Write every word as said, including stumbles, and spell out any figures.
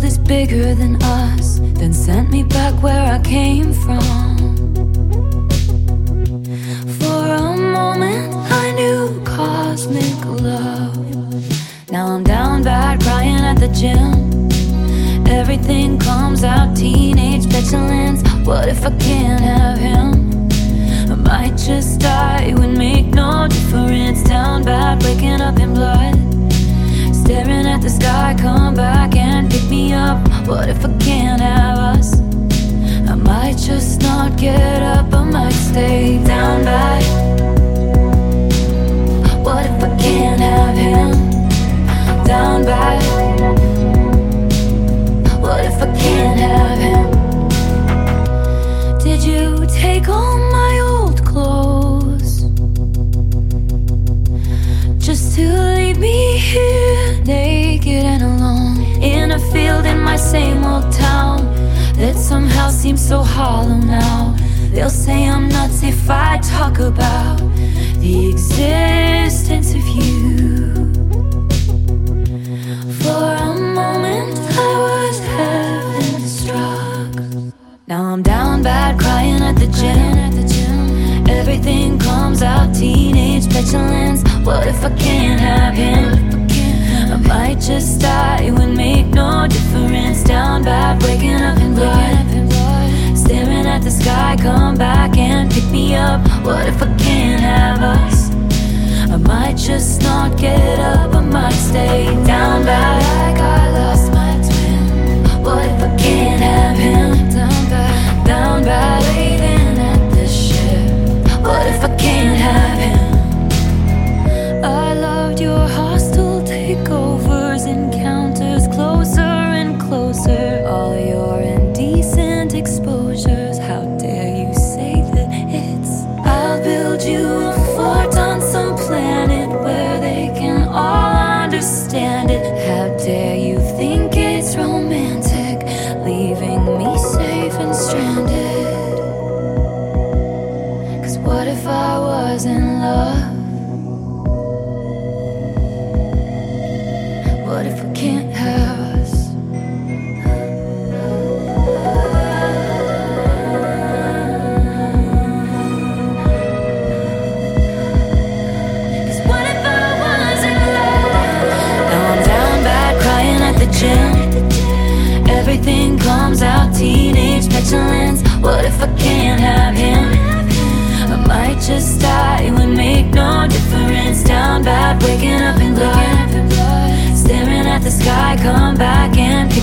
world is bigger than us, then sent me back where I came from. For a moment I knew cosmic love. Now I'm down bad, crying at the gym. Everything comes out, teenage petulance. What if I can't have him? I might just die, it would make no difference. Down bad, waking up in blood, staring at the sky, come back and pick me up. What if I can't have us? I might just not get up, I might stay down bad. What if I can't have him? Down bad. What if I can't have him? Did you take all my old clothes just to leave me here naked and alone in a field in my same old town that somehow seems so hollow now? They'll say I'm nuts if I talk about the existence of you. For a moment I was heaven struck. Now I'm down bad, crying at the gym. Everything comes out, teenage petulance. What if I can't have him? I might just die, it would make no difference. Down bad, waking up in blood, staring at the sky, come back and pick me up. What if I can't have us? I might just not get up, I might stay down bad, like I lost my twin. What if I can't have him? Down bad, down bad, waiting at the ship. What if I can't have him? I loved your hostile takeovers, encounters, closer and closer. All your indecent exposures, how dare you say that it's I'll build you a fort on some planet where they can all understand it. How dare you think it's romantic, leaving me safe and stranded? Cause what if I was in love? What if I can't have us? Cause what if I was in love? Now I'm down bad, crying at the gym. Everything comes out, teenage petulance. What if I can't have him? I might just die, it would make no difference. Down bad, waking up in blood, staring at the sky, come back and pick